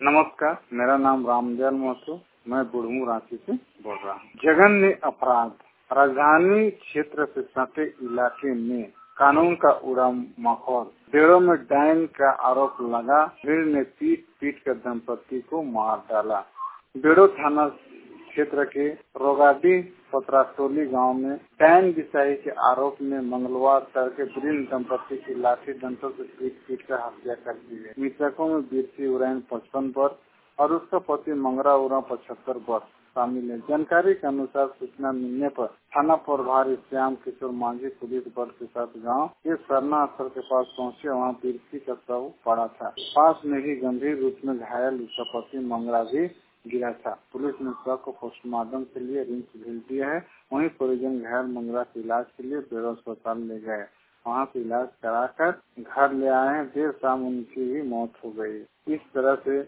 नमस्कार, मेरा नाम रामदयाल महतो, मैं बुढ़मू रांची से बोल रहा हूँ। जघन्य अपराध। राजधानी क्षेत्र से सटे इलाके में कानून का उड़ा माहौल। बेड़ों में डायन का आरोप लगा, भीड़ ने पीट पीट कर दंपति को मार डाला। बेड़ो थाना क्षेत्र के रोगाडी पतराटोली गांव में डायन बिसाही के आरोप में मंगलवार तड़के वृद्ध दंपति की लाठी डंडों से पीट पीट कर हत्या कर दी है। मृतकों में बीरसी उरायन 55 वर्ष और उसका पति मंगरा उरांव 75 वर्ष शामिल है। जानकारी के अनुसार सूचना मिलने पर थाना प्रभारी श्याम किशोर मांझी पुलिस बल के साथ गांव के सरना स्थल के पास पहुंचे। वहां बीरसी का शव पड़ा था। पास में ही गंभीर रूप में घायल उसका पति मंगरा भी गिरा था। पुलिस ने शव को पोस्टमार्टम के लिए रिम्स भेज दिया है। वहीं परिजन घायल मंगरा के इलाज के लिए बेड़ो अस्पताल ले गए। वहां से इलाज कराकर घर ले आए हैं। देर शाम उनकी भी मौत हो गई। इस तरह से